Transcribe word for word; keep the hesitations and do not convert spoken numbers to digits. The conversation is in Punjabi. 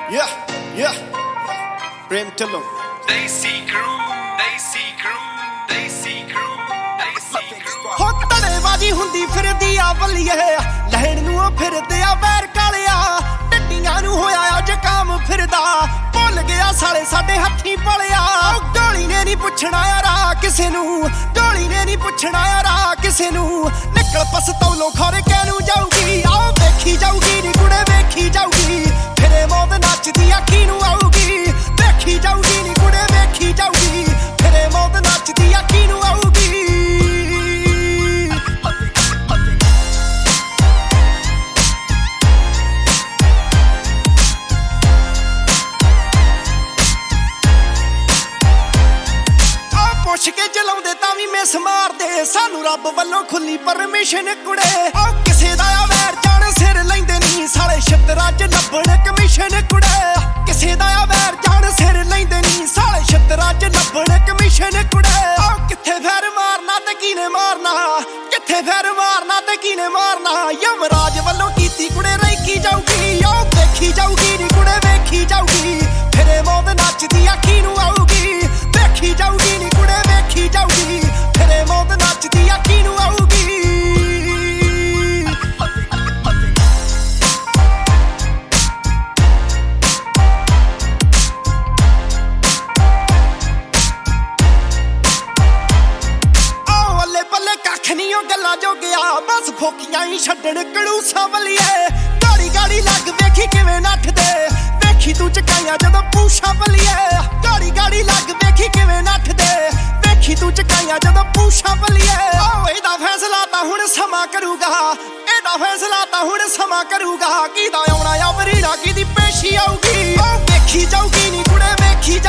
Yeah, yeah. Prem Tillo. Desi crew, Desi crew, Desi crew, Desi crew. ਹੋ ਤੜੇਬਾਜੀ ਹੁੰਦੀ ਫਿਰਦੀ ਆ ਬੱਲੀਏ ਲੈਣ ਨੂੰ ਫਿਰਦੇ ਆ ਵੈਰ ਕਾਲਿਆ ਟੱਟੀਆਂ ਨੂੰ ਹੋਇਆ ਆ ਜ਼ੁਕਾਮ ਫਿਰਦਾ ਭੁੱਲ ਗਿਆ ਸਾਲੇ ਸਾਡੇ ਹੱਥੀਂ ਪਲਿਆ ਗੋਲੀ ਨੇ ਨਹੀਂ ਪੁੱਛਣਾ ਯਾਰਾ ਕਿਸੇ ਨੂੰ ਗੋਲੀ ਨੇ ਨਹੀਂ ਪੁੱਛਣਾ ਯਾਰਾ ਕਿਸੇ ਨੂੰ ਨਿਕਲ ਪਸਤੌਲੋਂ ਖੋਰੇ ਕਹਿਨੂੰ ਜਾਊਗੀ ਆਓ ਵੇਖੀ ਜਾਊਗੀ ਨੀ ਕੁੜੇ ਵੇਖੀ ਜਾਊਗੀ ਫਿਰੇ ਮੌਤ ਨੱਚਦੀ ਅੱਖੀ ਨੂੰ ਆਊਗੀ ਵੇਖੀ ਜਾਊਗੀ ਨੀ ਕੁੜੇ ਵੇਖੀ ਜਾਊਗੀ ਫਿਰੇ ਮੌਤ ਨੱਚਦੀ ਅੱਖੀ ਨੂੰ ਆਊਗੀ ਪੁੱਛ ਕੇ ਚਲਾਉਂਦੇ ਤਾਂ ਵੀ ਮਿਸ ਮਾਰਦੇ ਸਾਨੂੰ ਰੱਬ ਵੱਲੋਂ ਖੁੱਲੀ ਪਰਮਿਸ਼ਨ ਕੁੜੇ ਉਹ ਕਿਸੇ ਦਾ ਆ ਵੈਰ ਜਾਣ ਸਿਰ ਲੈਂਦੇ ਨਹੀਂ ਸਾਲੇ ਛਤਰਾਂ 'ਚ ਲੱਭਣ ਕਮਿਸ਼ਨ ਕੁੜੇ ਕਿਸੇ ਦਾ ਆ ਵੈਰ ਜਾਣ ਸਿਰ ਲੈਂਦੇ ਨਹੀਂ ਸਾਲੇ ਛਤਰਾਂ 'ਚ ਲੱਭਣ ਕਮਿਸ਼ਨ ਕੁੜੇ ਉਹ ਕਿੱਥੇ ਫੈਰ ਮਾਰਨਾ ਤੇ ਕਿਨੇ ਮਾਰਨਾ ਕਿੱਥੇ ਫੈਰ ਮਾਰਨਾ ਤੇ ਕਿਨੇ ਮਾਰਨਾ ਯਮਰਾਜ ਵੱਲੋਂ ਕੀਤੀ ਕੁੜੇ ਰੈਕੀ ਜਾਊਗੀ ਉਹ ਦੇਖੀ ਜਾਊਗੀ ਨੀ ਕੁੜੇ ਵੇਖੀ ਜਾਊਗੀ ਫਿਰੇ ਮੌਤ ਨੱਚਦੀ ਅੱਖੀ ਨੂੰ ਆਊਗੀ ਵੇਖੀ ਜਾਊਗੀ ਨੀ ਕੁੜੇ ਵੇਖੀ ਜਾਊਗੀ ਫਿਰੇ ਮੌਤ ਨੱਚਦੀ ਅੱਖੀ ਨੂੰ ਆਊਗੀ ਆਹ ਅੱਲੇ ਪੱਲੇ ਕੱਖ ਨਹੀਂ ਉਹ ਗੱਲਾਂ ਜੋ ਗਿਆ ਬਸ ਫੋਕੀਆਂ ਹੀ ਛੱਡਣ ਕਲੂਸਾਂ ਵੱਲੀਏ ਗਾੜੀ ਗਾੜੀ ਲੱਗ ਵੇਖੀ ਕਿਵੇਂ ਨੱਠਦੇ ਵੇਖੀ ਤੂੰ ਚਕਾਈਆਂ ਜਦੋਂ ਪੂਛਾਂ ਵੱਲੀਏ ਗਾੜੀ ਗਾੜੀ ਲੱਗ ਵੇਖੀ ਕਿਵੇਂ ਨੱਠਦੇ ਵੇਖੀ ਤੂੰ ਚਕਾਈਆਂ ਜਦੋਂ ਪੂਛਾਂ ਵੱਲੀਏ ਓ ਇਹਦਾ ਫੈਸਲਾ ਤਾਂ ਹੁਣ ਸਮਾਂ ਕਰੂਗਾ ਇਹਦਾ ਫੈਸਲਾ ਤਾਂ ਹੁਣ ਸਮਾਂ ਕਰੂਗਾ ਕਿਹਦਾ ਆਉਣਾ ਆ ਵਰੀੜਾ ਕਿਹਦੀ ਪੇਸ਼ੀ ਆਊਗੀ ਓ ਵੇਖੀ ਜਾਊਗੀ ਨੀ ਕੁੜੇ ਵੇਖੀ